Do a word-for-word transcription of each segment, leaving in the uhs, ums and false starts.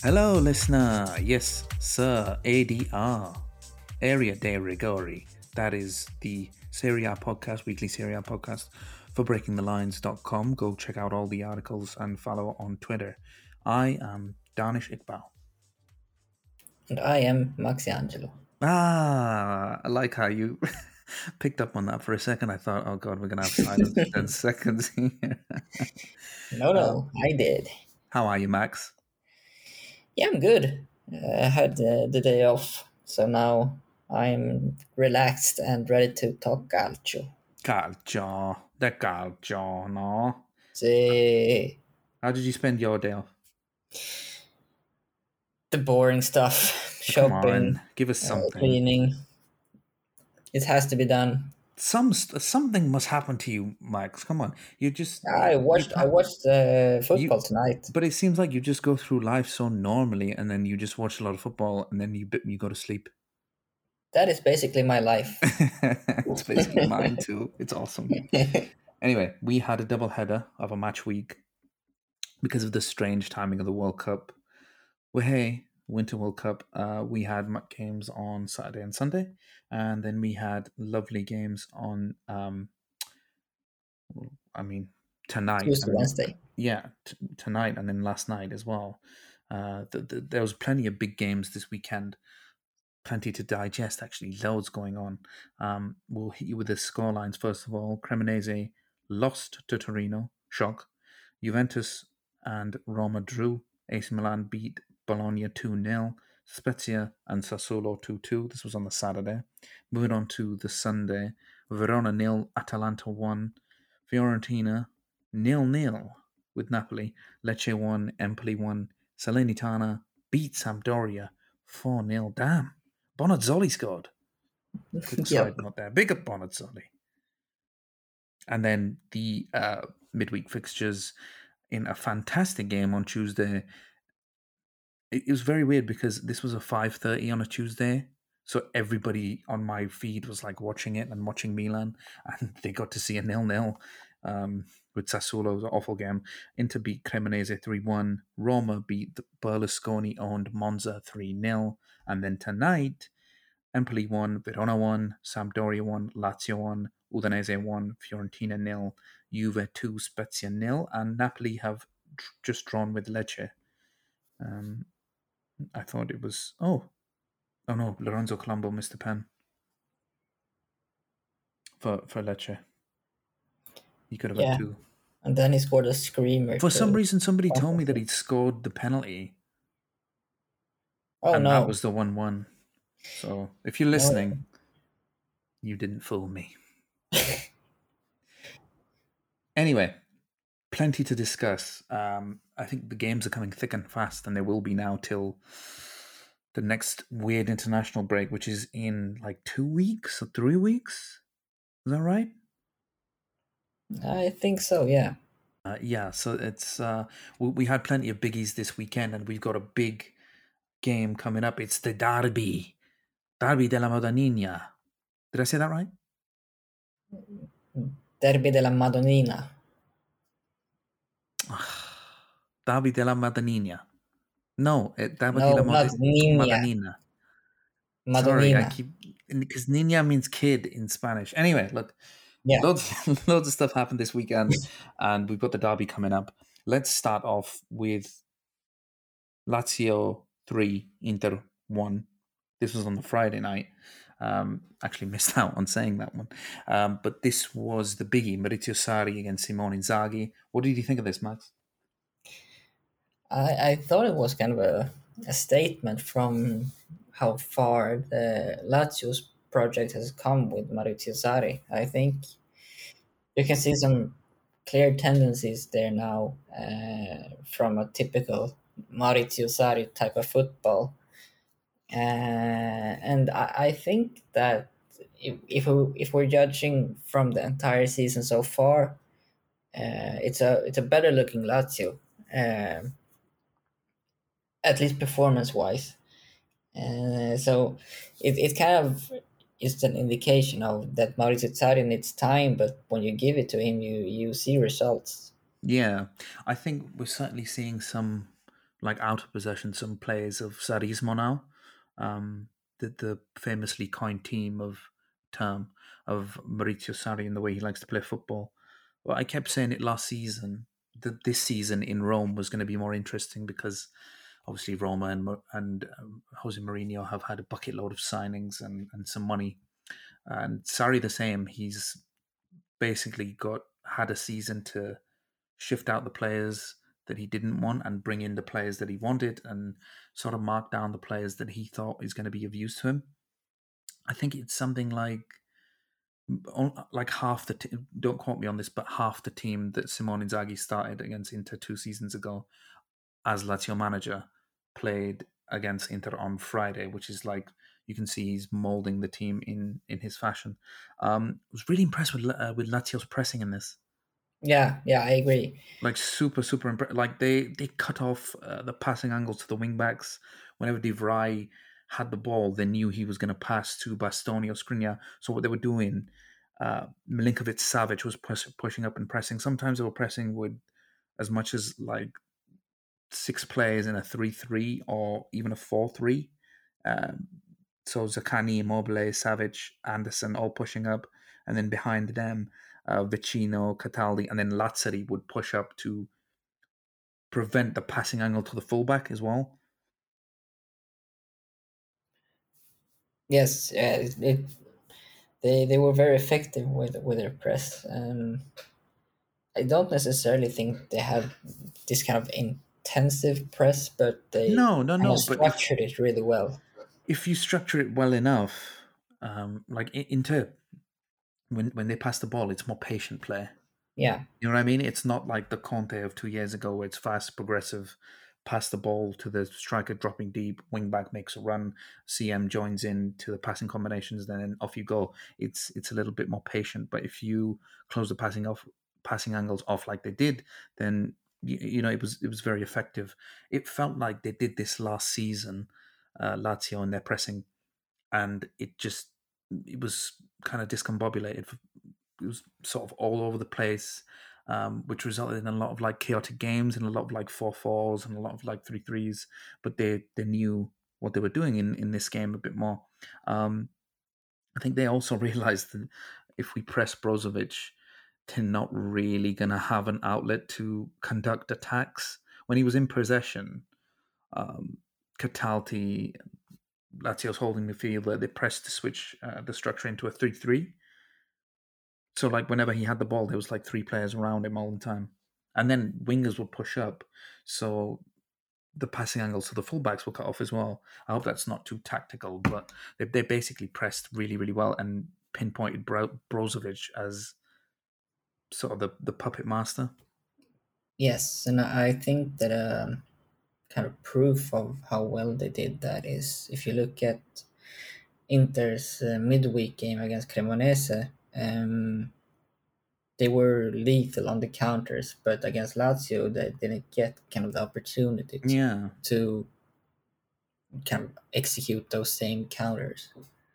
Hello, listener. Yes, sir. A D R, Area de Rigori. That is the Serie A podcast, weekly Serie A podcast for breaking the lines dot com. Go check out all the articles and follow on Twitter. I am Danish Iqbal. And I am Maxi Angelo. Ah, I like how you picked up on that for a second. I thought, oh God, we're going to have silence for ten seconds here. No, no, I did. How are you, Max? Yeah, I'm good. Uh, I had uh, the day off, so now I'm relaxed and ready to talk calcio. Calcio. The calcio, no? See, How did you spend your day off? the boring stuff, Come shopping, on, give us uh, something. cleaning. It has to be done. Some something must happen to you, Max. Come on, you just I you watched. I can't watched uh, football you. tonight. But it seems like you just go through life so normally, and then you just watch a lot of football, and then you you go to sleep. That is basically my life. It's basically mine too. It's awesome. Anyway, we had a double header of a match week because of the strange timing of the World Cup. Well, hey, Winter World Cup, uh, we had games on Saturday and Sunday, and then we had lovely games on, um, I mean, tonight. Tuesday, and Wednesday. Yeah, t- tonight and then last night as well. Uh, the, the, there was plenty of big games this weekend, plenty to digest, actually, loads going on. Um, we'll hit you with the scorelines first of all. Cremonese lost to Torino, shock. Juventus and Roma drew. A C Milan beat Bologna two nil. Spezia and Sassuolo two two. This was on the Saturday. Moving on to the Sunday. Verona nil, Atalanta one. Fiorentina nil nil with Napoli. Lecce one, Empoli one. Salernitana beat Sampdoria four nil. Damn. Bonazzoli scored. Quick Yep. side note there. Big up Bonazzoli. And then the uh, midweek fixtures in a fantastic game on Tuesday. It, it was very weird because this was a five thirty on a Tuesday. So everybody on my feed was like watching it and watching Milan, and they got to see a nil nil um, with Sassuolo. It was an awful game. Inter beat Cremonese three one. Roma beat the Berlusconi-owned Monza three nil. And then tonight, Empoli won, Verona won, Sampdoria won, Lazio won, Udinese won, Fiorentina nil, Juve two, Spezia nil, and Napoli have tr- just drawn with Lecce. Um, I thought it was oh, oh no, Lorenzo Colombo missed the pen for for Lecce. He could have Yeah. had two. And then he scored a screamer. For to- some reason, somebody told me that he'd scored the penalty, Oh and no! that was the one-one. So if you're listening, you didn't fool me. Anyway, plenty to discuss. Um, I think the games are coming thick and fast, and they will be now till the next weird international break, which is in like two weeks or three weeks. Is that right? I think so. Yeah. Uh, yeah. So it's uh, we, we had plenty of biggies this weekend, and we've got a big game coming up. It's the Derby, Derby della Madonnina. Did I say that right? Derby della Madonnina. Derby della Madonnina. No, eh, Derby No, della not Mod- Nina. Madonnina. Madonnina. Sorry, I keep because niña means kid in Spanish. Anyway, look, Yeah. loads, loads of stuff happened this weekend, and we've got the derby coming up. Let's start off with Lazio three, Inter one. This was on the Friday night. Um, actually missed out on saying that one. Um, but this was the biggie, Maurizio Sarri against Simone Inzaghi. What did you think of this, Max? I, I thought it was kind of a, a statement from how far the Lazio's project has come with Maurizio Sarri. I think you can see some clear tendencies there now uh, from a typical Maurizio Sarri type of football. Uh, and I, I think that if if, we, if we're judging from the entire season so far, uh, it's a it's a better looking Lazio, um, at least performance wise. Uh, so it, it kind of is an indication of that Maurizio Sarri needs time, but when you give it to him, you you see results. Yeah, I think we're certainly seeing some like out of possession some plays of Sarismo now, um, the the famously coined team of term of Maurizio Sarri and the way he likes to play football. Well, I kept saying it last season that this season in Rome was going to be more interesting because obviously Roma and and um, Jose Mourinho have had a bucket load of signings and, and some money, and Sarri the same. He's basically got had a season to shift out the players that he didn't want and bring in the players that he wanted and sort of mark down the players that he thought is going to be of use to him. I think it's something like like half the team. Don't quote me on this, but half the team that Simone Inzaghi started against Inter two seasons ago as Lazio manager played against Inter on Friday, which is like you can see he's molding the team in in his fashion. Um, I was really impressed with uh, with Lazio's pressing in this. Yeah, yeah, I agree. Like super super impressed. Like they they cut off uh, the passing angles to the wing backs. Whenever De Vrij had the ball, they knew he was going to pass to Bastoni or Skriniar. So what they were doing, uh, Milinkovic Savic was push, pushing up and pressing. Sometimes they were pressing with as much as like six players in a three three or even a four three. Um, so Zaccagni, Immobile, Savic, Anderson all pushing up, and then behind them, uh, Vicino, Cataldi, and then Lazzari would push up to prevent the passing angle to the fullback as well. Yes, yeah, it, it, they they were very effective with with their press. Um, I don't necessarily think they had this kind of intensive press, but they No, no, kind of no. But if structured it really well. if you structure it well enough, um, like Inter, when when they pass the ball, it's more patient play. Yeah, You know what I mean? It's not like the Conte of two years ago where it's fast, progressive, pass the ball to the striker dropping deep, wing back makes a run, C M joins in to the passing combinations, then off you go. It's it's a little bit more patient. But if you close the passing off passing angles off like they did, then you, you know it was it was very effective. It felt like they did this last season, uh, Lazio and their pressing, and it just it was kind of discombobulated. It was sort of all over the place, um, which resulted in a lot of like chaotic games and a lot of like four fours and a lot of like three threes. But they they knew what they were doing in in this game a bit more. Um, I think they also realized that if we press Brozovic, they're not really gonna have an outlet to conduct attacks. When he was in possession, um, Catalti, Lazio's holding the field, they pressed to switch uh, the structure into a three three. So like whenever he had the ball, there was like three players around him all the time, and then wingers would push up, so the passing angles to the fullbacks were cut off as well. I hope that's not too tactical, but they they basically pressed really really well and pinpointed Bro- Brozovic as sort of the, the puppet master. yes, and I think that um, kind of proof of how well they did that is if you look at Inter's uh, midweek game against Cremonese. Um, they were lethal on the counters, but against Lazio, they didn't get kind of the opportunity to, Yeah, to kind of execute those same counters.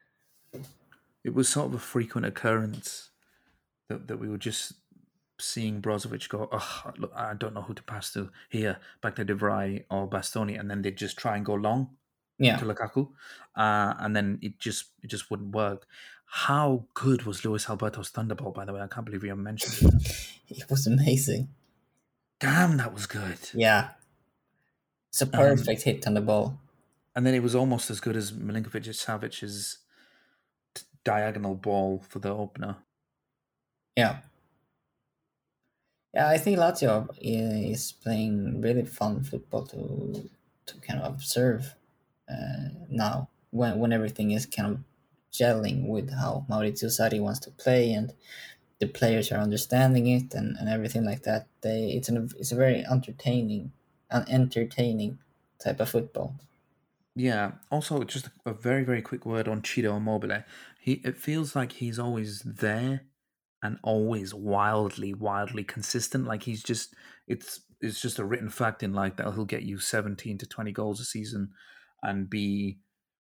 it was sort of a frequent occurrence that, that we were just seeing Brozovic go, oh, look, I don't know who to pass to here, back to De Vrij or Bastoni, and then they'd just try and go long Yeah, to Lukaku, uh, and then it just it just wouldn't work. How good was Luis Alberto's thunderbolt? By the way, I can't believe we haven't mentioned it yet. it was amazing. Damn, that was good. Yeah, it's a Um, perfect hit on the ball. and then it was almost as good as Milinkovic Savic's diagonal ball for the opener. Yeah, yeah. I think Lazio is playing really fun football to to kind of observe uh, now when when everything is kind of gelling with how Maurizio Sarri wants to play and the players are understanding it and, and everything like that. They it's an it's a very entertaining, an entertaining type of football. Yeah. Also, just a very very quick word on Ciro Immobile. He it feels like he's always there and always wildly wildly consistent. Like he's just it's it's just a written fact in life that he'll get you seventeen to twenty goals a season and be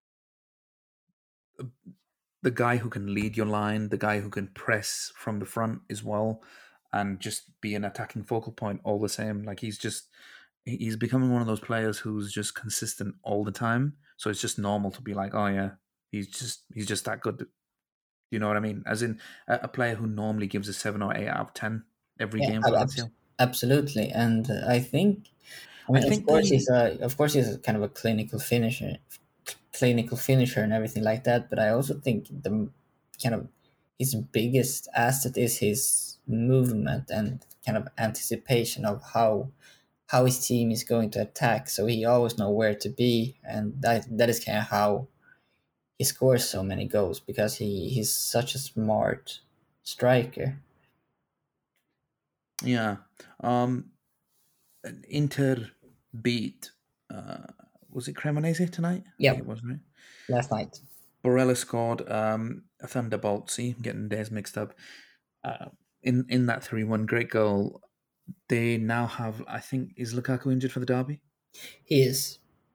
the guy who can lead your line, the guy who can press from the front as well, and just be an attacking focal point all the same. Like he's just he's becoming one of those players who's just consistent all the time. So it's just normal to be like, oh yeah, he's just he's just that good. You know what I mean? As in a, a player who normally gives a seven or eight out of ten every Yeah, game for ab- abs- Lazio. absolutely. And uh, I think, I I mean, of think course, he's the a, of course, he's a kind of a clinical finisher, clinical finisher, and everything like that. But I also think the kind of his biggest asset is his movement and kind of anticipation of how how his team is going to attack. So he always know where to be, and that that is kind of how he scores so many goals because he he's such a smart striker. yeah, um, Inter beat. Uh, was it Cremonese tonight? I think Yep, it was, right? last night. Borella scored um, a thunderbolt. See, I'm getting days mixed up. Uh, in in that three one great goal, they now have. I think is Lukaku injured for the derby. He is.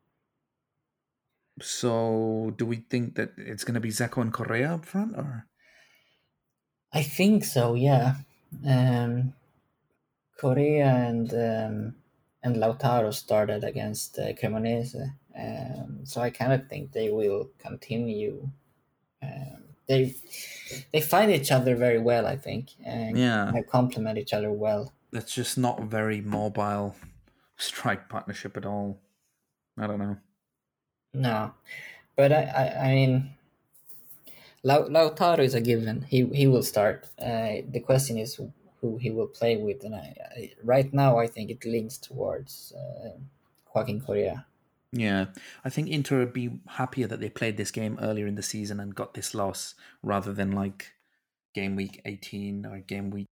So, do we think that it's going to be Zeko and Correa up front, or I think so. Yeah. Um, Korea and um, and Lautaro started against uh, Cremonese, um, so I kind of think they will continue. Um, they they find each other very well, I think, and yeah, they complement each other well. that's just not a very mobile strike partnership at all. I don't know. No, but I I, I mean Lau- Lautaro is a given. He he will start. Uh, the question is who he will play with, and I, I right now I think it leans towards uh, Joaquin Correa. Yeah, I think Inter would be happier that they played this game earlier in the season and got this loss rather than like game week eighteen or game week.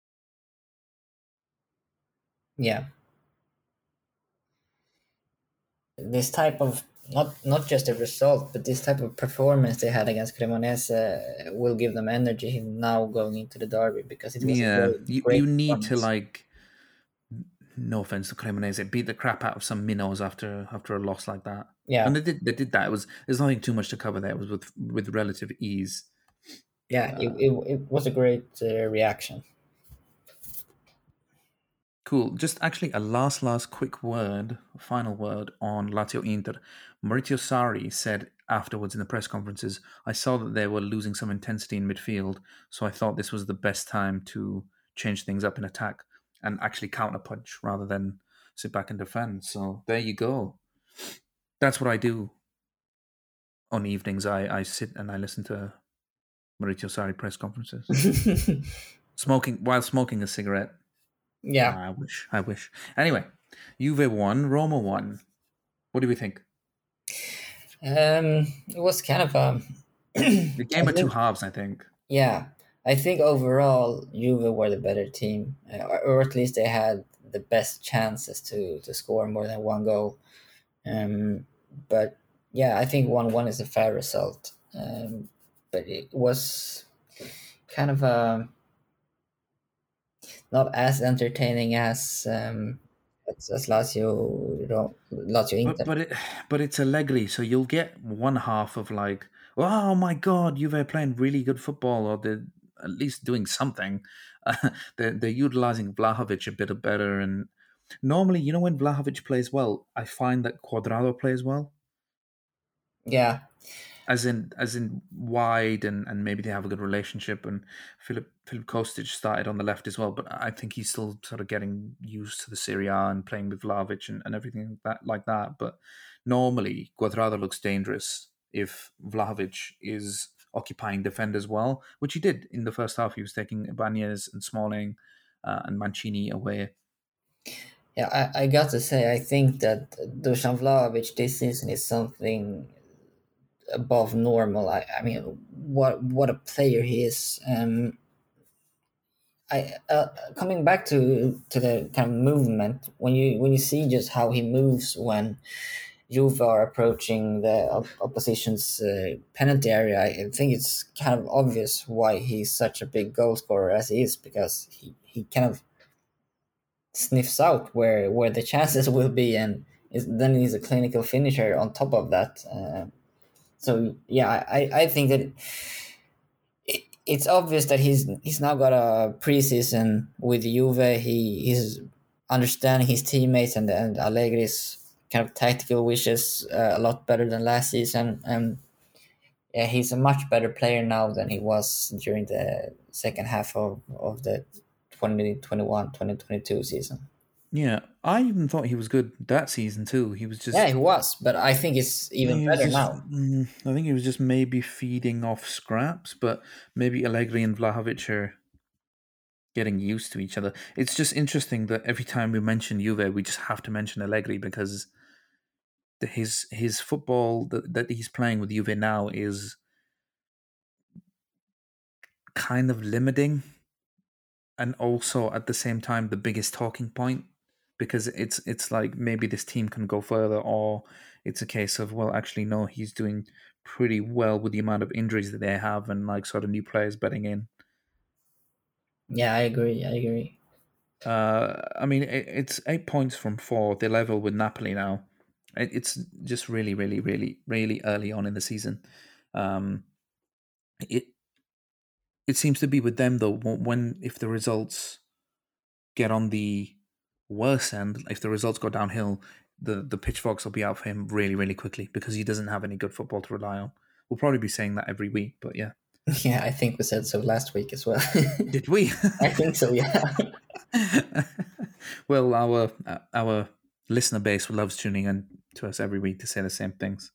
Yeah, this type of not not just a result, but this type of performance they had against Cremonese uh, will give them energy now going into the derby because it was a Yeah, great you you great need to performance. like, no offense to Cremonese, beat the crap out of some minnows after after a loss like that. Yeah, And they did they did that. It was there's nothing too much to cover there. It was with with relative ease. yeah, it, Uh, it, it was a great uh, reaction. Cool. Just actually a last, last quick word, final word on Lazio Inter. Maurizio Sarri said afterwards in the press conferences, I saw that they were losing some intensity in midfield, so I thought this was the best time to change things up in attack and actually counterpunch rather than sit back and defend. So there you go. That's what I do on evenings. I, I sit and I listen to Maurizio Sarri press conferences. Smoking while smoking a cigarette. Yeah, Ah, I wish. I wish. Anyway, Juve won, Roma won. What do we think? um, it was kind of a. The I game of two think halves, I think. yeah, I think overall Juve were the better team, uh, or, or at least they had the best chances to to score more than one goal. Um, but yeah, I think one one is a fair result. Um, but it was kind of a not as entertaining as um, as, as Lazio Ro- Lazio But Inter. but it but it's Allegri, so you'll get one half of like, oh my god, Juve are playing really good football, or they're at least doing something. Uh, they're they're utilizing Vlahovic a bit better, and normally, you know, when Vlahovic plays well, I find that Quadrado plays well. Yeah, as in as in wide, and, and maybe they have a good relationship, and Philip Philip Kostic started on the left as well, but I think he's still sort of getting used to the Serie A and playing with Vlahovic and, and everything that like that. But normally Cuadrado looks dangerous if Vlahovic is occupying defenders well, which he did in the first half. He was taking Ibanez and Smalling uh, and Mancini away. yeah. I, I got to say, I think that Dusan Vlahovic this season is something above normal. I, I mean, what what a player he is. Um, I uh, coming back to to the kind of movement when you when you see just how he moves when Juve are approaching the op- opposition's uh, penalty area. I think it's kind of obvious why he's such a big goal scorer as he is because he, he kind of sniffs out where where the chances will be and is, then he's a clinical finisher on top of that. Uh, so yeah, I, I think that it, it's obvious that he's he's now got a preseason with Juve. He he's understanding his teammates and and Allegri's kind of tactical wishes uh, a lot better than last season. And yeah, he's a much better player now than he was during the second half of, of the twenty twenty one twenty twenty two season. Yeah, I even thought he was good that season too. He was Yeah, just, he was, but I think it's yeah, even he was better just. now. Mm, I think he was just maybe feeding off scraps, but maybe Allegri and Vlahovic are getting used to each other. It's just interesting that every time we mention Juve, we just have to mention Allegri because the, his his football that, that he's playing with Juve now is kind of limiting, and also at the same time the biggest talking point, because it's it's like maybe this team can go further, or it's a case of, well, actually no, he's doing pretty well with the amount of injuries that they have and like sort of new players betting in. Yeah, I agree. I agree. Uh, I mean, it, it's eight points from four. They're level with Napoli now. It, it's just really, really, really, really early on in the season. Um, it it seems to be with them though. When if the results get on the worse end, if the results go downhill, the the pitchforks will be out for him really, really quickly because he doesn't have any good football to rely on. We'll probably be saying that every week, but yeah. Yeah, I think we said so last week as well. Did we? I think so. Yeah. Well, our our listener base loves tuning in to us every week to say the same things.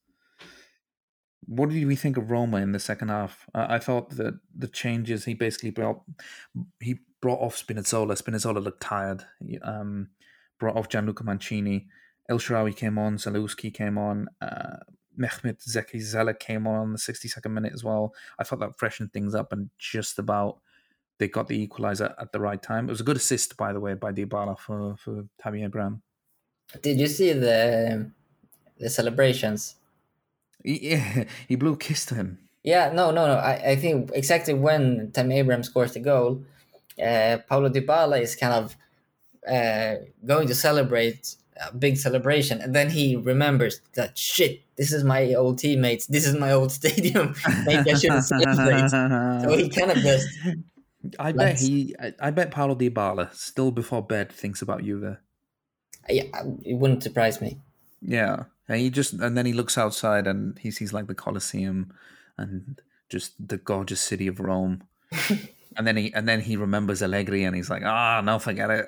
What did we think of Roma in the second half? Uh, I thought that the changes he basically brought, he brought off Spinazzola. Spinazzola looked tired. He, um, brought off Gianluca Mancini. El Shaarawy came on. Zalewski came on. Uh, Mehmet Zeki Zela came on on the sixty-second minute as well. I thought that freshened things up, and just about they got the equaliser at the right time. It was a good assist, by the way, by Dybala for, for Tammy Abraham. Did you see the the celebrations? Yeah, he blew a kiss to him. Yeah, no, no, no. I, I think exactly when Tammy Abraham scores the goal, uh, Paulo Dybala is kind of uh, going to celebrate a big celebration, and then he remembers that shit. This is my old teammates. This is my old stadium. Maybe I shouldn't celebrate. So he kind of just. I bet Let's, he. I, I bet Paulo Dybala still before bed thinks about Juve. yeah, it wouldn't surprise me. Yeah, and he just and then he looks outside and he sees like the Colosseum and just the gorgeous city of Rome. And then he and then he remembers Allegri and he's like, ah, no, forget it.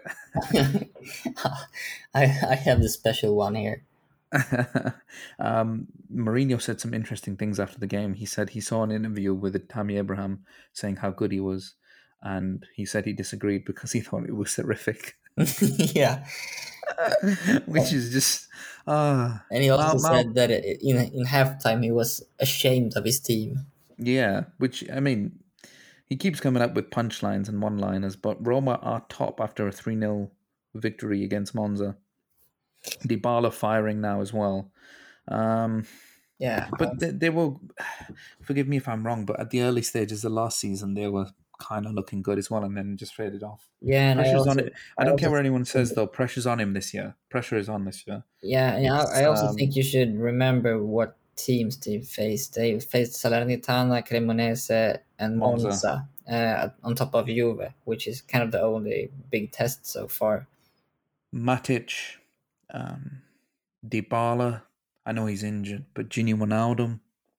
I I have the special one here. um, Mourinho said some interesting things after the game. He said he saw an interview with Tammy Abraham saying how good he was, and he said he disagreed because he thought it was horrific. Yeah, Which is just uh and he also Mal, Mal, said that in in halftime he was ashamed of his team. yeah, which I mean, he keeps coming up with punchlines and one-liners, but Roma are top after a three nil victory against Monza. Dybala firing now as well. Um, Yeah, but they, they were, forgive me if I'm wrong, but at the early stages of last season, they were kind of looking good as well, and then just faded off. yeah, and I Pressure's on also it. I I don't also care what anyone think, says, though. Pressure's on him this year. Pressure is on this year. yeah, and I, It's I also um, think you should remember what teams they faced. They faced Salernitana, Cremonese, and Monza. Monza uh, on top of Juve, which is kind of the only big test so far. Matic, um, Dybala. I know he's injured, but Gini Wijnaldum.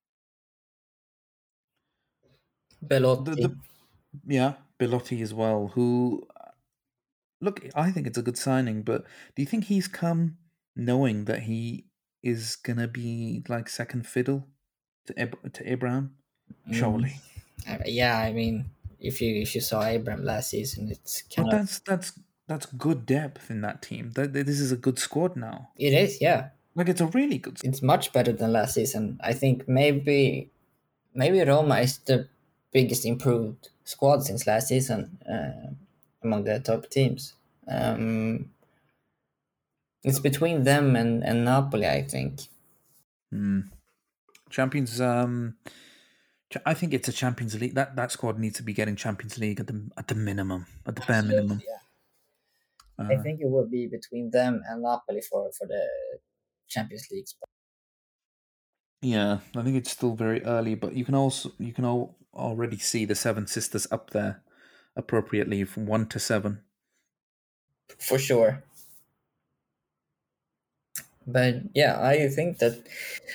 The, Belotti. the yeah, Belotti as well. Who look, I think it's a good signing, but do you think he's come knowing that he is gonna be like second fiddle to Ab- to Abraham? Mm. Surely, Uh, yeah, I mean, if you if you saw Abraham last season, it's kind but of that's that's that's good depth in that team. That this is a good squad now. it is, yeah. Like it's a really good. It's much better than last season. I think maybe maybe Roma is the biggest improved squad since last season uh, among the top teams. Um, it's between them and, and Napoli, I think. Hmm. Champions. Um, I think it's a Champions League. That that squad needs to be getting Champions League at the at the minimum, at the bare Absolutely, minimum. yeah. I Uh, think it will be between them and Napoli for, for the Champions League spot. yeah, I think it's still very early, but you can also you can all already see the Seven Sisters up there appropriately from one to seven. For sure. But yeah, I think that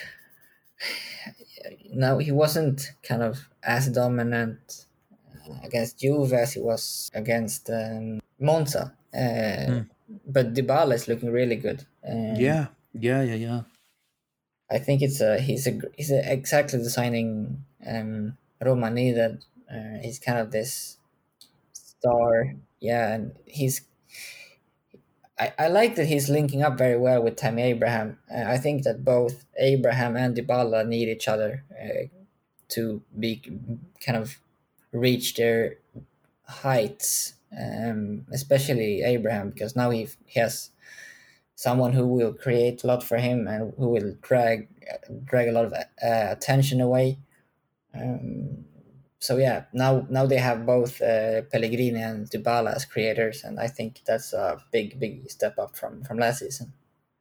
now he wasn't kind of as dominant against Juve as he was against um, Monza. Uh, Mm. but Dybala is looking really good. Um, Yeah, yeah, yeah, yeah. I think it's a he's a he's a, exactly the signing um, Roma needed. Uh, he's kind of this star, yeah, and he's. I, I like that he's linking up very well with Tammy Abraham. Uh, I think that both Abraham and Dybala need each other uh, to be kind of reach their heights, um, especially Abraham, because now he, he has someone who will create a lot for him and who will drag drag a lot of uh, attention away. Um, so yeah, now now they have both uh, Pellegrini and Dybala as creators, and I think that's a big big step up from from last season.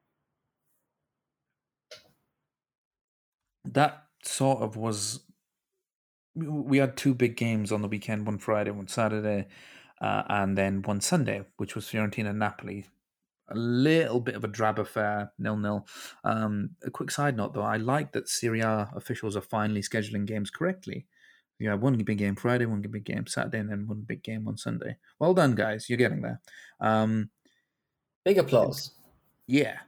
That sort of was. We had two big games on the weekend, one Friday, one Saturday, uh, and then one Sunday, which was Fiorentina Napoli. A little bit of a drab affair, nil nil. Um, a quick side note, though, I like that Serie A officials are finally scheduling games correctly. You have one big game Friday, one big game Saturday, and then one big game on Sunday. Well done, guys. You're getting there. Um, Big applause. yeah.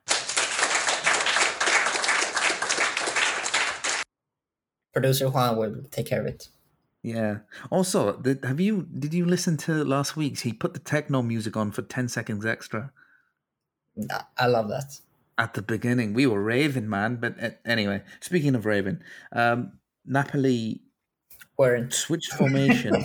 Producer Juan will take care of it. Yeah. Also, the, have you did you listen to last week's? He put the techno music on for ten seconds extra I- I love that. at the beginning. We were raving, man. But uh, anyway, speaking of raving, um, Napoli Weren't. switched formation.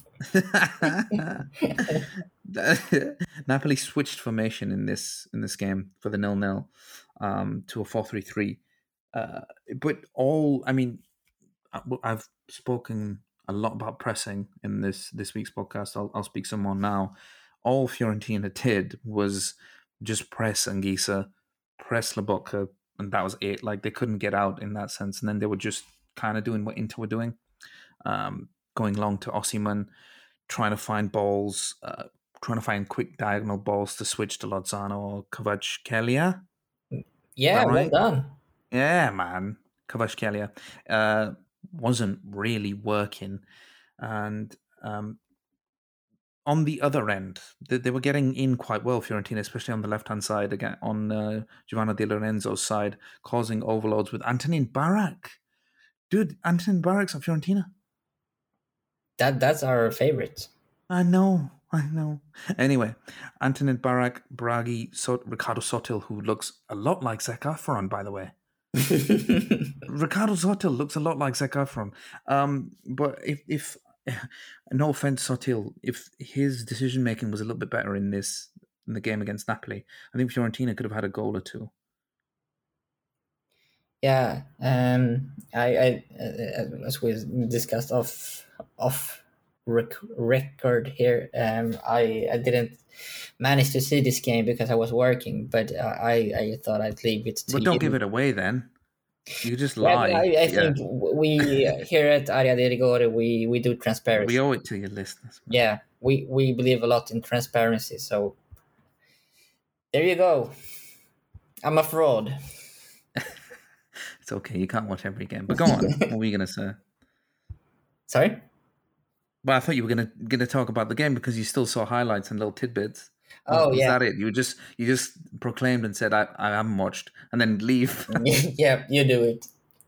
Napoli switched formation in this in this game for the nil nil um, to a four three three. Uh, but all, I mean, I- I've spoken a lot about pressing in this this week's podcast. I'll, I'll speak some more now. All Fiorentina did was just press Anguissa, press Lobotka, and that was it. Like they couldn't get out in that sense, and then they were just kind of doing what Inter were doing, um, going long to Osimhen, trying to find balls, uh, trying to find quick diagonal balls to switch to Lozano or Kvaratskhelia. Is Yeah, that well right? done. Yeah, man. Kvaratskhelia uh, wasn't really working. And um, on the other end, they, they were getting in quite well, Fiorentina, especially on the left-hand side, again on uh, Giovanni Di Lorenzo's side, causing overloads with Antonin Barak. Dude, Antonin Barak's at Fiorentina. That that's our favorite. I know, I know. Anyway, Antonin Barak, Bragi, so- Ricardo Sotil, who looks a lot like Zac Efron, by the way. Ricardo Sotil looks a lot like Zac Efron. Um, but if, if no offense, Sotil, if his decision making was a little bit better in this in the game against Napoli, I think Fiorentina could have had a goal or two. Yeah, um, I, I uh, as we discussed off off rec- record here, um, I I didn't manage to see this game because I was working, but uh, I I thought I'd leave it to But don't give you. it away then. You just Yeah, but lie. I, I Yeah. think we here at Aria de Rigore we we do We transparency. owe it to your listeners, man. Yeah, we we believe a lot in transparency. So there you go. I'm a fraud. It's okay. You can't watch every game. But go on. What were you going to say? Sorry. Well, I thought you were going to going to talk about the game because you still saw highlights and little tidbits. Was Oh was yeah, that it? You just you just proclaimed and said I, I haven't watched and then leave. yeah. You do it.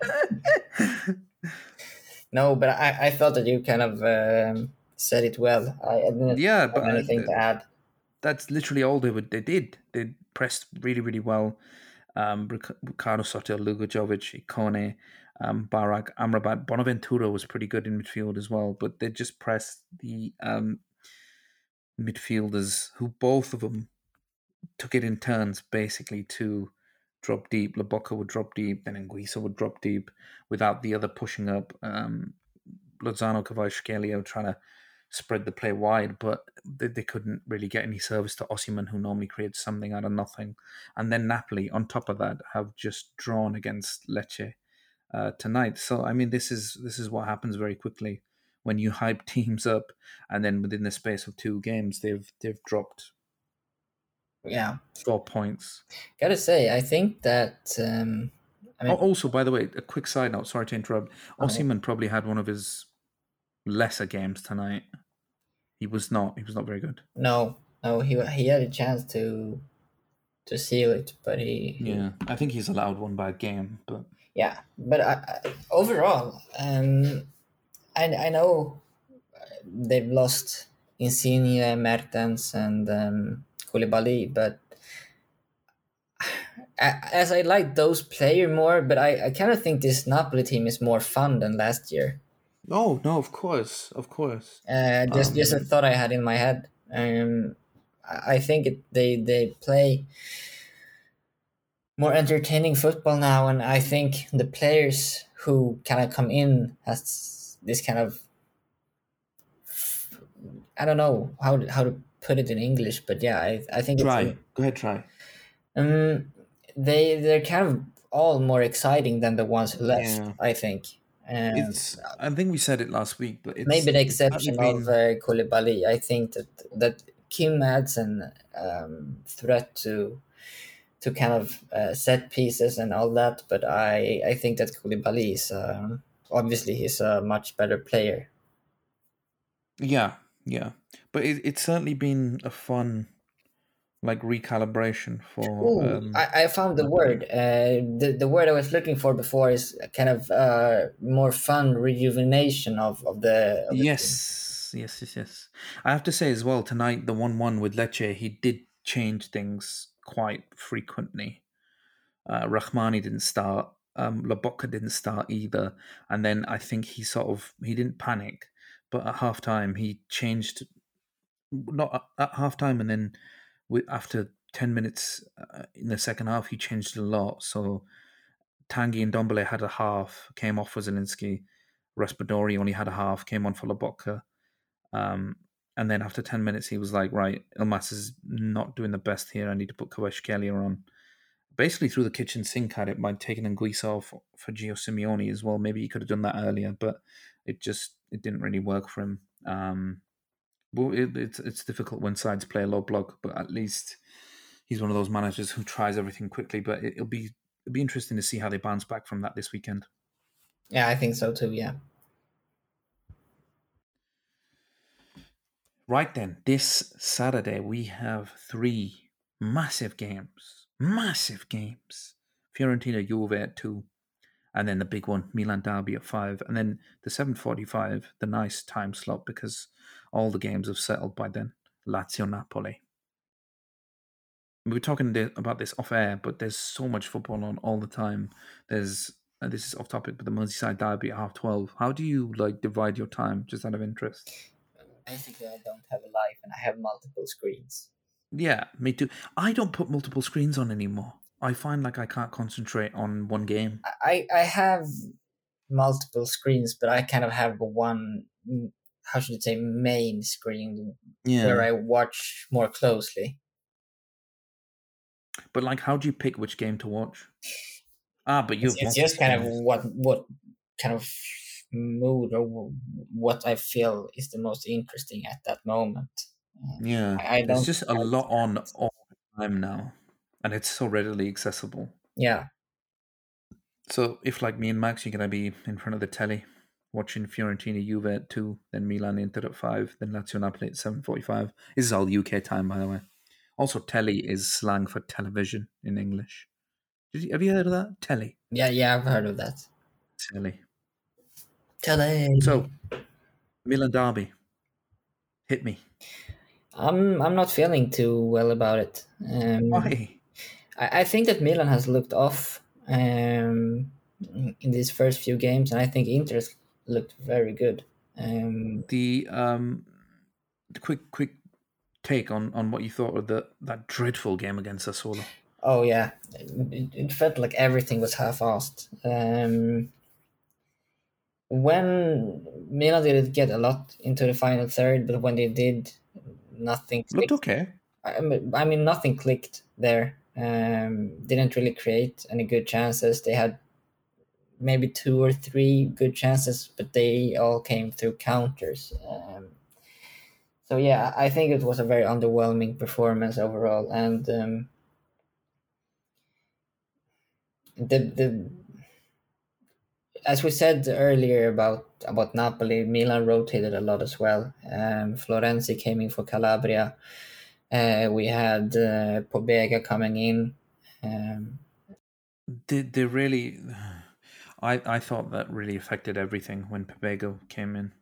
No, but I, I thought that you kind of um, said it well. I, I didn't Yeah, but have uh, anything th- to add. that's literally all they would they did. They pressed really really well. Um, Ric- Ricardo Sotil, Luka Jovic, Ikone, um, Barak, Amrabat, Bonaventura was pretty good in midfield as well. But they just pressed the um, midfielders, who both of them took it in turns basically to drop deep. Lobotka would drop deep, then Anguissa would drop deep without the other pushing up. Um, Lozano, Kvaratskhelia trying to spread the play wide, but they, they couldn't really get any service to Osimhen, who normally creates something out of nothing. And then Napoli, on top of that, have just drawn against Lecce uh, tonight. So I mean, this is this is what happens very quickly when you hype teams up, and then within the space of two games, they've they've dropped Yeah, Four points. gotta say, I think that um, I Oh, mean, also, by the way, a quick side note. Sorry to interrupt. uh, Osimhen probably had one of his lesser games tonight. He was not. He was not very good. no, no, he he had a chance to to seal it, but he, he Yeah, I think he's allowed one bad game, but yeah. But I, I, overall, um, I I know they've lost Insigne, Mertens, and um, Koulibaly, but a- as I like those players more, but I, I kind of think this Napoli team is more fun than last year. oh no, of course, of course. Uh, just just a Um, thought I had in my head. Um, I I think it, they they play more entertaining football now, and I think the players who kind of come in has this kind of, I don't know how to, how to put it in English, but yeah, I I think it's try. Go ahead, try. um they they're kind of all more exciting than the ones who left. Yeah, I think. Um, it's. I think we said it last week, but maybe it's the it's certainly exception of been. uh, Koulibaly. I think that that Kim adds an um, threat to to kind of uh, set pieces and all that, but I I think that Koulibaly is um, obviously he's a much better player. Yeah, yeah, but it, it's certainly been a fun like recalibration for Ooh, um I, I found the Napoli. word. Uh, the the word I was looking for before is kind of uh, more fun rejuvenation of, of the of the team. Yes, yes, yes, yes. I have to say as well tonight the one-one with Lecce, he did change things quite frequently. Uh, Rahmani didn't start. Um, Lobotka didn't start either, and then I think he sort of he didn't panic, but at halftime he changed. Not at, at halftime, and then with, after ten minutes uh, in the second half, he changed a lot. So Tanguy and Dombele had a half, came off for Zelinski. Raspadori only had a half, came on for Lobotka. Um, and then after ten minutes, he was like, right, Ilmas is not doing the best here. I need to put Kvaratskhelia on. Basically, threw the kitchen sink at it by taking Anguissa off for Gio Simeone as well. Maybe he could have done that earlier, but it just it didn't really work for him. Um, well, it, it's it's difficult when sides play a low block, but at least he's one of those managers who tries everything quickly. But it, it'll be it'll be interesting to see how they bounce back from that this weekend. Yeah, I think so too. Yeah. Right then, this Saturday we have three massive games, massive games. Fiorentina Juve at two, and then the big one Milan Derby at five, and then the seven forty-five, the nice time slot because all the games have settled by then. Lazio Napoli. We were talking about this off air, but there's so much football on all the time. There's and this is off topic, but the Merseyside derby at half twelve. How do you like divide your time, just out of interest? Basically, I don't have a life and I have multiple screens. Yeah, me too. I don't put multiple screens on anymore. I find like I can't concentrate on one game. I I have multiple screens, but I kind of have one. mm, How should I say, main screen where Yeah, I watch more closely. but like, how do you pick which game to watch? Ah, but you It's, have it's multiple just kind of screens. what what kind of mood or wh- what I feel is the most interesting at that moment. Uh, Yeah, I, I there's don't. just a lot on all the time now, and it's so readily accessible. Yeah, So if like me and Max, you're gonna be in front of the telly watching Fiorentina Juve at two, then Milan Inter at five, then Lazio Napoli at seven forty-five. This is all U K time, by the way. Also, telly is slang for television in English. Did you, have you heard of that? Telly. yeah, yeah. I've heard of that. Telly. Today, So, Milan Derby. Hit me. I'm I'm not feeling too well about it. Um, Why? I, I think that Milan has looked off um, in these first few games, and I think Inter has looked very good. Um, The um the quick quick take on, on what you thought of the that dreadful game against Sassuolo. oh yeah, it, it felt like everything was half-assed. Um, when Milan didn't get a lot into the final third, but when they did, nothing Looked clicked. okay. I mean, I mean nothing clicked there. Um, didn't really create any good chances. They had maybe two or three good chances, but they all came through counters. Um, So yeah, I think it was a very underwhelming performance overall, and um, the the as we said earlier about about Napoli, Milan rotated a lot as well. Um, Florenzi came in for Calabria. Uh, we had uh, Pobega coming in. Um, Did they really? I I thought that really affected everything when Pabego came in.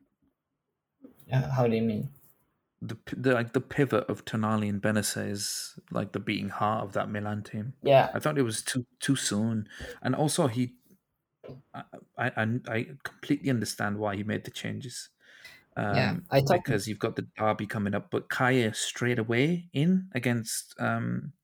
uh, how do you mean? The, the like the pivot of Tonali and Benesse is like the beating heart of that Milan team. Yeah, I thought it was too too soon, and also he, I I, I completely understand why he made the changes, yeah. um, I thought because you've got the derby coming up, but Kaya straight away in against um,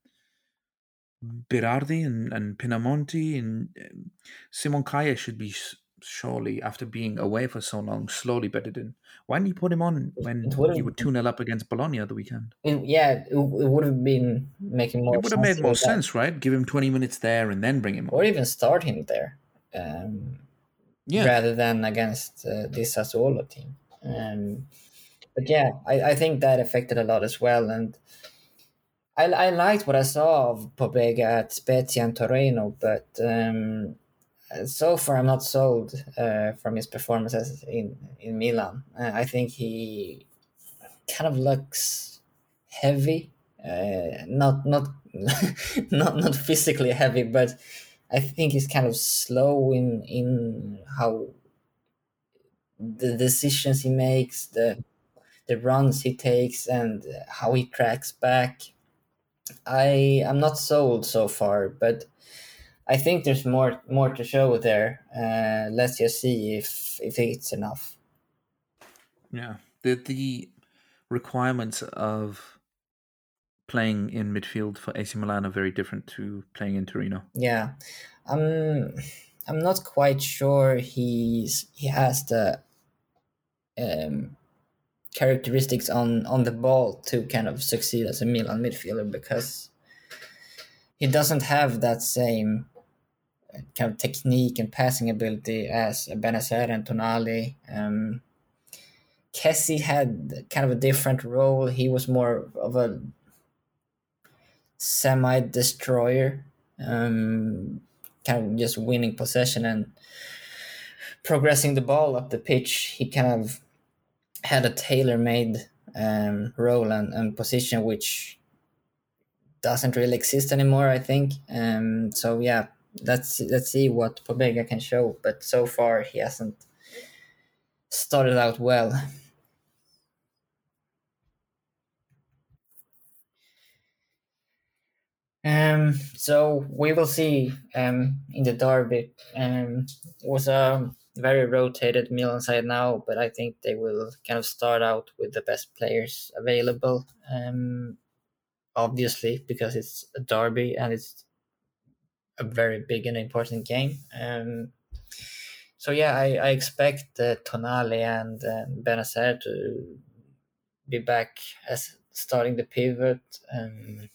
Berardi and, and Pinamonti and um, Simon Kaya should be sh- surely, after being away for so long, slowly bedded in. Why didn't you put him on it when would you have. were two nil up against Bologna the weekend? It, yeah, it, it would have been making more It would have sense made to more do that, sense, right? Give him twenty minutes there and then bring him or on. even start him there, um, Yeah. rather than against uh, this Sassuolo team. Um, but yeah, I, I think that affected a lot as well, and I, I liked what I saw of Pobega at Spezia and Torino, but um, so far I'm not sold uh, from his performances in in Milan. Uh, I think he kind of looks heavy, uh, not not not not physically heavy, but I think he's kind of slow in in how the decisions he makes, the the runs he takes, and how he tracks back. I am not sold so far, but I think there's more more to show there. Uh, let's just see if if it's enough. Yeah. The the requirements of playing in midfield for A C Milan are very different to playing in Torino. Yeah, I'm I'm not quite sure he's he has the um, characteristics on on the ball to kind of succeed as a Milan midfielder, because he doesn't have that same kind of technique and passing ability as Benacer and Tonali. Um, Kessie had kind of a different role. He was more of a semi destroyer, um, kind of just winning possession and progressing the ball up the pitch. He kind of had a tailor made um, role and, and position, which doesn't really exist anymore, I think. Um, so yeah, let's let's see what Pobega can show. But so far, he hasn't started out well. Um, so we will see um, in the derby. Um, it was a very rotated Milan side now, but I think they will kind of start out with the best players available. Um, obviously, because it's a derby and it's a very big and important game. Um, so yeah, I, I expect uh, Tonali and uh, Benacer to be back as starting the pivot. Um,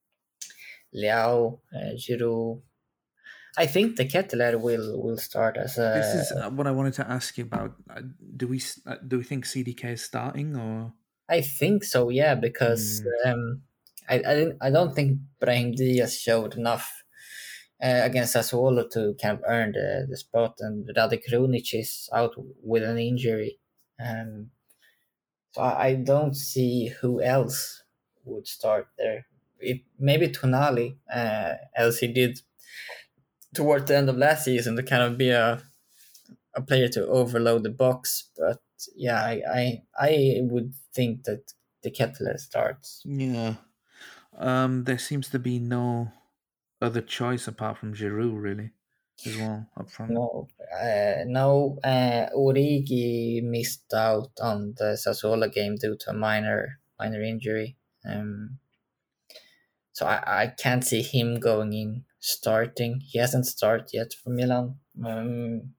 Leao, uh, Giroud. I think the Kettler will will start as This a. is uh, what I wanted to ask you about. Uh, Do we s- uh, do we think C D K is starting or? I think so, yeah, because Mm, um, I I, didn't, I don't think Brahim Diaz showed enough uh, against Sassuolo to kind of earn the, the spot, and Rade Krunic is out with an injury. Um, so I, I don't see who else would start there. It, maybe Tonali, uh, as he did toward the end of last season, to kind of be a, a player to overload the box. But yeah, I, I, I would think that the Kettler starts. yeah. Um, there seems to be no other choice apart from Giroud, really, as well up front. No, uh, no. Uh, Origi missed out on the Sassuolo game due to a minor minor injury. Um, so I, I can't see him going in starting. He hasn't started yet for Milan. Um,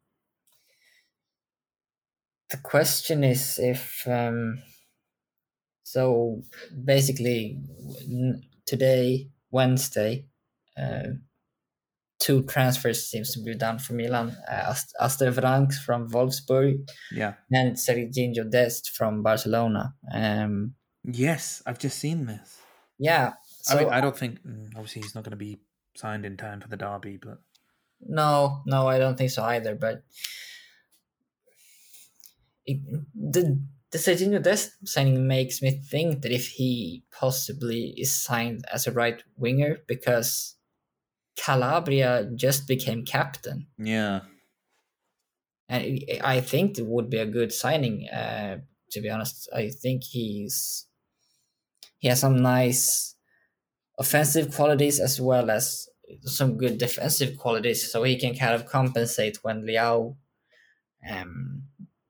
the question is if um, so. Basically, n- today Wednesday. Uh, two transfers seems to be done for Milan. Uh, Ast- Aster Franks from Wolfsburg Yeah. and Serginho Dest from Barcelona. Um, Yes, I've just seen this. yeah, I mean, so I don't think mm, obviously he's not going to be signed in time for the derby, but no, no, I don't think so either. But it, the the Serginho Dest signing makes me think that if he possibly is signed as a right winger because Calabria just became captain, yeah, and it- I think it would be a good signing. Uh, to be honest, I think he's he has some nice offensive qualities as well as some good defensive qualities, so he can kind of compensate when Liao um,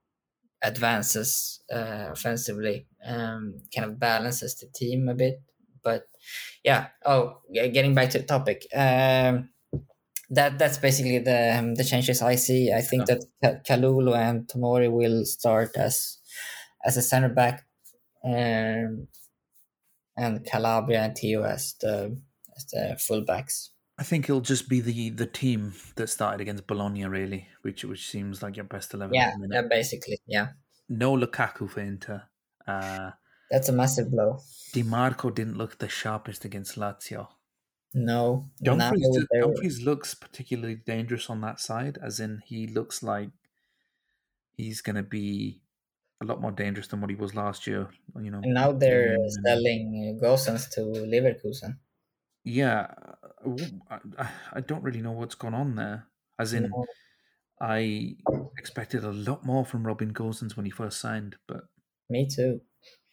advances uh, offensively, um, kind of balances the team a bit. But yeah, oh, yeah, getting back to the topic, um, that that's basically the um, the changes I see. I think yeah. that Ka- Kalulu and Tomori will start as as a center back, um, and Calabria and Tio as the as the fullbacks. I think it'll just be the the team that started against Bologna, really, which which seems like your best eleven at Yeah, the yeah, minute. basically, yeah. No Lukaku for Inter. Uh, That's a massive blow. Di Marco didn't look the sharpest against Lazio. No, now Dumfries d- they're Dumfries looks particularly dangerous on that side, as in he looks like he's going to be a lot more dangerous than what he was last year. You know, and now getting they're in and selling uh, Gosens to Leverkusen. yeah, I, I I don't really know what's gone on there. As in, No, I expected a lot more from Robin Gosens when he first signed, but me too.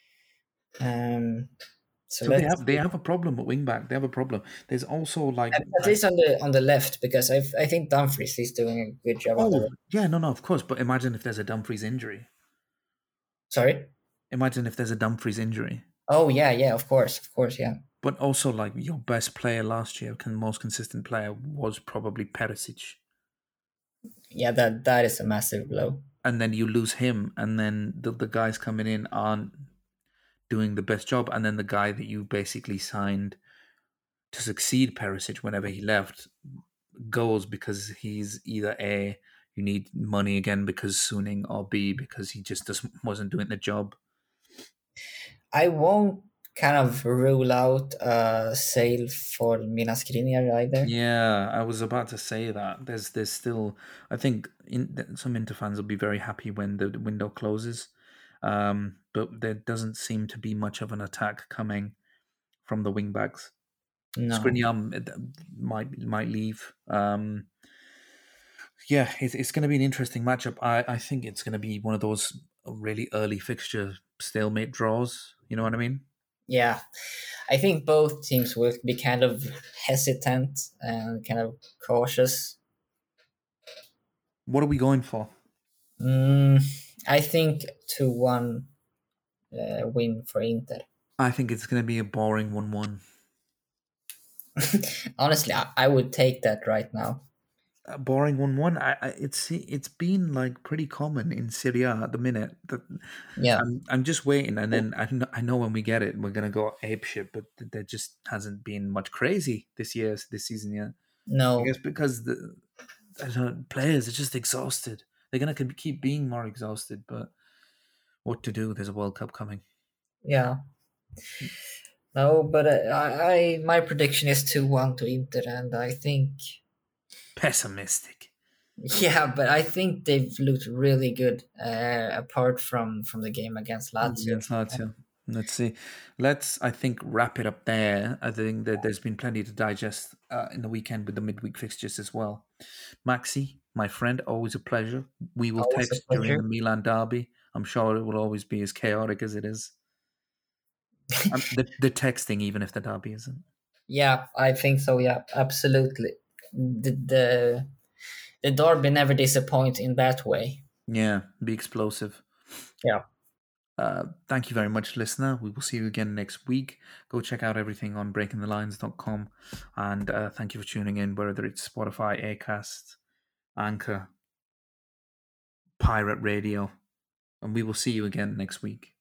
Um, so so they let's have they have a problem at wing back. They have a problem. There's also like at, at I, least on the on the left because I I think Dumfries is doing a good job on the oh right. yeah, no, no, of course. But imagine if there's a Dumfries injury. Sorry. Imagine if there's a Dumfries injury. Oh yeah, yeah, of course, of course, yeah, But also, like your best player last year, can most consistent player was probably Perisic, yeah. That that is a massive blow. and then you lose him, and then the the guys coming in aren't doing the best job, and then the guy that you basically signed to succeed Perisic whenever he left goes because he's either A, you need money again because Suning, or B, because he just doesn't wasn't doing the job. I won't kind of rule out a sale for Milan Skriniar either. Yeah, I was about to say that. There's there's still I think in, some Inter fans will be very happy when the window closes. Um, but there doesn't seem to be much of an attack coming from the wing backs. No. Skriniar might might leave. Um, yeah, it's, it's going to be an interesting matchup. I, I think it's going to be one of those really early fixture stalemate draws. You know what I mean? Yeah, I think both teams will be kind of hesitant and kind of cautious. What are we going for? Mm, I think two one uh, win for Inter. I think it's going to be a boring one-one. Honestly, I, I would take that right now. A boring one-one. I, I it's it's been like pretty common in Serie A at the minute. That Yeah, I'm I'm just waiting, and then I know, I know when we get it, we're gonna go apeshit. But there just hasn't been much crazy this year, this season yet. I no, guess because the I don't know, players are just exhausted. They're gonna keep being more exhausted, but what to do? There's a World Cup coming. yeah, no. But uh, I, I my prediction is two one to Inter, and I think Pessimistic. yeah, but I think they've looked really good uh, apart from from the game against Lazio. Against Lazio. Let's see. Let's, I think, wrap it up there. I think that there's been plenty to digest uh, in the weekend with the midweek fixtures as well. Maxi, my friend, always a pleasure. We will Always a text during pleasure. the Milan derby. I'm sure it will always be as chaotic as it is. Um, the, the texting, even if the derby isn't. Yeah, I think so. Yeah, absolutely. The the, the Derby never disappoint in that way. Yeah, be explosive. Yeah. Uh, thank you very much, listener. We will see you again next week. Go check out everything on breaking the lines dot com. And uh, thank you for tuning in, whether it's Spotify, Acast, Anchor, Pirate Radio. And we will see you again next week.